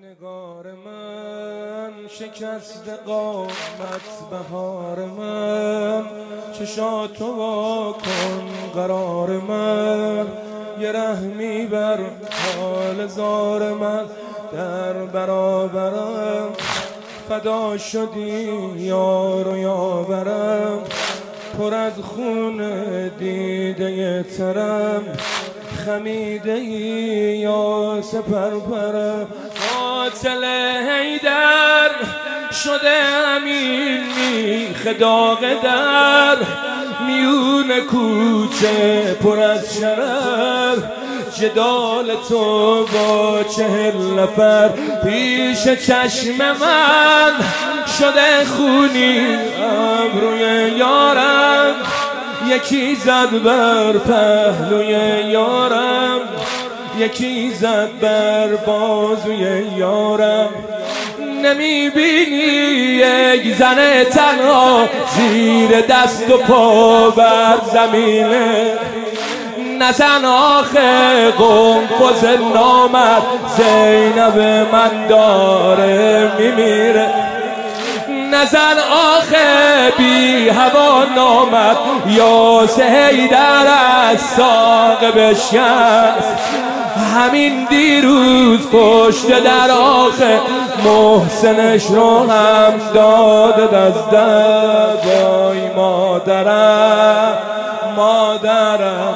نگار من شکست قامت بهار من، چشاتو وا کن قرار من، یه رحمی بر حال زار من، در برابرم فدا شدی یار و یاورم، پر از خون دیده ترم، خمیده ای یا سپرپرم، قاتل حیدر شده امین میخ داغ در، میون کوچه پر از شرر، جدال تو با 40 نفر، پیش چشم من شده خونی ابروی یارم، یکی زد بر پهلوی یارم، یکی زد بر بازوی یارم. نمیبینی یک زن تنها زیر دست و پا بر زمینه، نزن آخه قنفذ نامد زینب من داره میمیره، نزن آخه بی هوا نامد یاس حیدر از ساق بشکست، همین دیروز پشت در آخه محسنش رو هم داده دست در. وای مادرم مادرم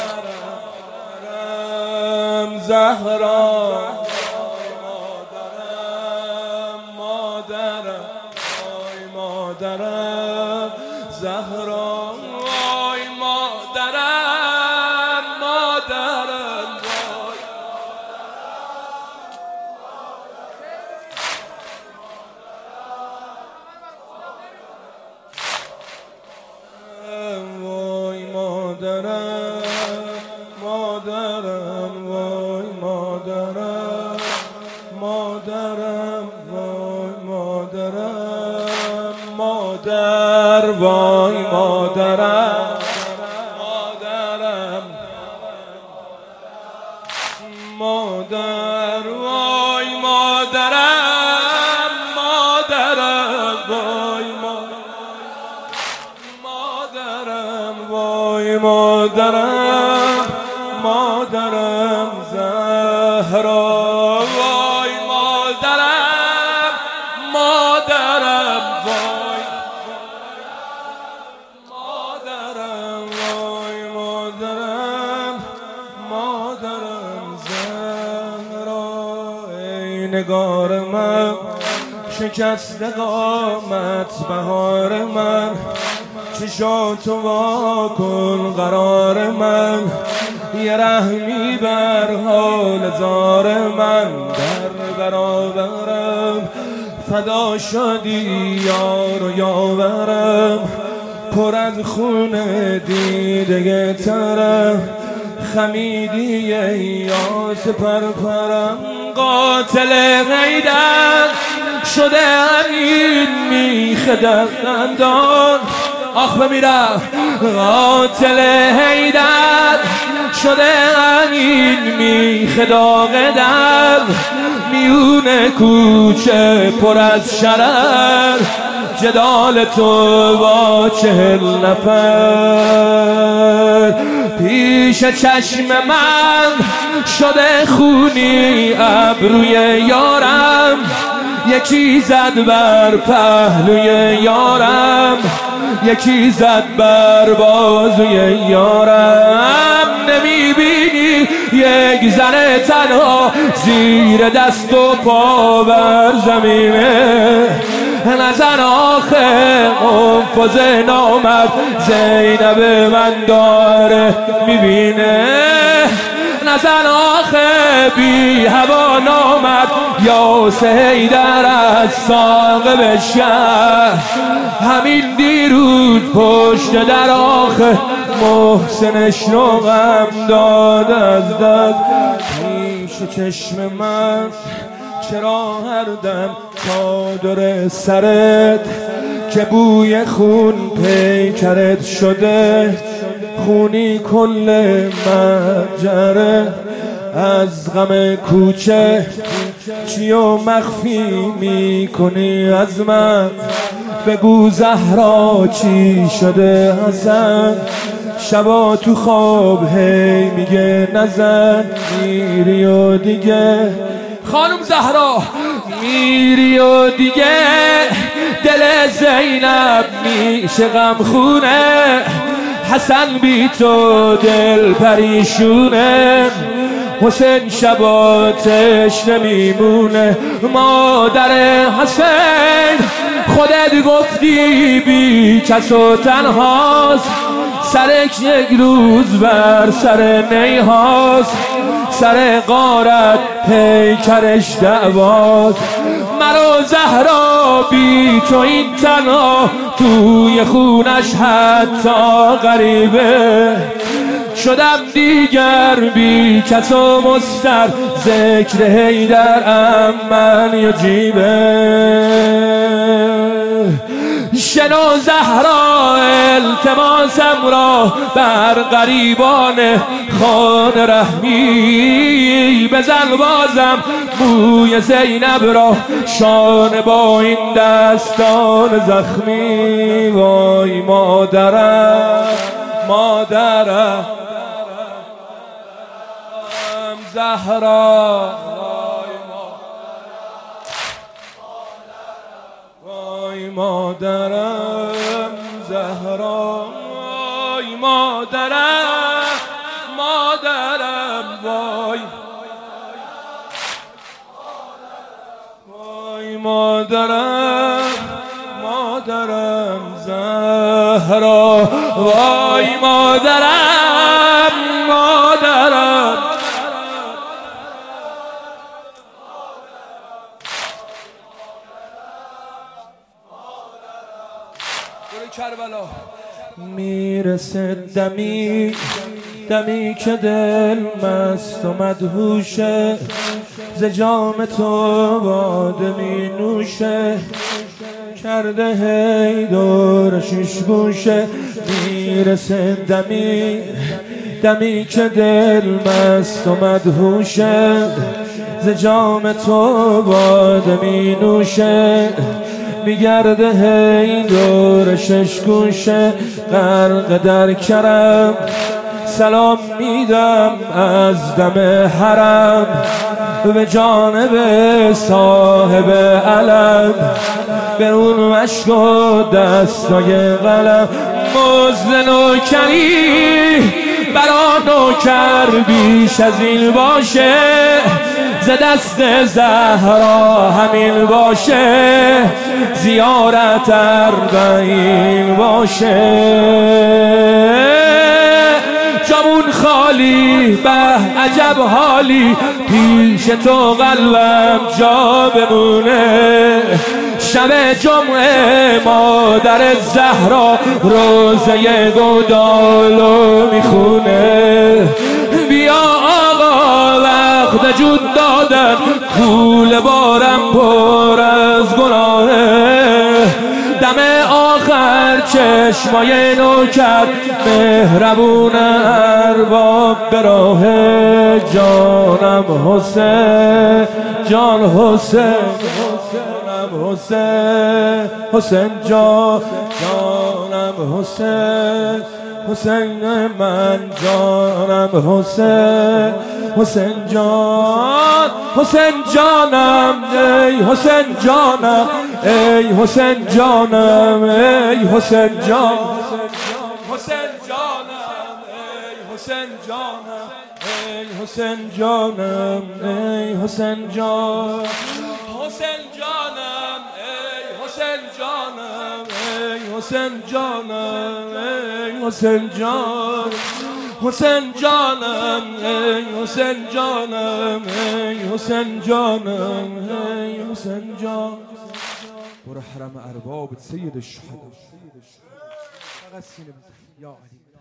زهرا، مادرم مادرم زهرا، وای مادرم مادرم وای مادرم مادرم وای مادرم مادرم وای مادرم مادر، وای مادرم مادرم مادر، وای مادرم مادرم وای مادرم وای مادرم مادرم زهرا، وای مادرم مادرم وای مادرم وای مادرم مادرم زهرا. ای نگار من شکست قامت بهار من، چشاتو وا کن قرار من، یه رحمی بر حال زار من، در برابرم فدا شدی یار و یاورم، پر از خون دیده ترم، خمیدی یا سپرپرم، قاتل حیدر شده امین میخ دندان، آخ بمیرم، قاتل حیدر شده امین میخ داغ در، میون کوچه پر از شرر، جدال تو با 40 نفر، پیش چشم من شده خونی ابروی یارم، یکی زد بر پهلوی یارم، یکی زد بر بازوی یارم. نمیبینی یک زن تنها زیر دست و پا بر زمینه، نزن آخه قنفذ نامد زینب من داره میبینه، نزن آخه بی هوا نامد یاس حیدر از ساق بشکست، همین دیروز پشت در آخه محسنش رو غم داد از دست. پیش چشم من چرا هر دم چادر سرت که بوی خون پیکرت شده، خونی کل مجره از غم کوچه چیو مخفی میکنی از من بگو زهرا چی شده حسن شبا تو خواب هی میگه نزن میری و دیگه خانم زهرا میری و دیگه دل زینب میشه غم خونه حسن بی تو دل پریشونه حسین شبا تشنه میمونه مادر حسین خودت گفتی بی کس و تنهاست سرک یک روز بر سر نیهاست سر غارت پیکرش دعواست مرا زهرا بی تو این تنها توی خونش حتی غریبه شدم دیگر بی کس و مستر ذکر حیدر من یجیبه شنو زهرا التماسم را بر غریبان خانه رحمی بزن بازم موی زینب را شانه با این دستان زخمی وای مادرم مادرم زهرا وای مادرم زهرا وای مادرم مادرم وای وای مادرم مادرم زهرا وای مادرم مادرم کربلا میرسه دمی دمی که دل مست و مدهوشه ز جام تو باده می نوشه کرده هی دور شش گوشه میرسه دمی دمی که دل مست و مدهوشه ز جام تو باده می نوشه میگرده هی دور شش گوشه غرق در کرم سلام میدم از دم حرم به جانب صاحب علم به اون مشک و دستای قلم مزد نوکری برا نوکر بیش از این باشه ز دست زهرا همین باشه زیارت اربعین باشه جامون خالی به عجب حالی پیش تو قلبم جا بمونه شب جمعه مادر زهرا روزه گودالو میخونه بیا آقا وقت جود دادن کول بارم پر از گناهه دم آخر چشمای نوکر مهربون ارباب به راه جانم حسین جان حسین حسین حسین جانم حسین حسین من جانم حسین حسین جان حسین جانم ای حسین جانم ای حسین جانم ای حسین جان حسین جانم ای حسین جانم ای حسین جانم ای حسین جان حسین جانم ای حسین جانم ای حسین جانم ای حسین جان حسین جانم ای حسین جانم ای حسین جانم ای حسین جان برو حرم ارباب سید الشهدا فقط سینه بزن یا علی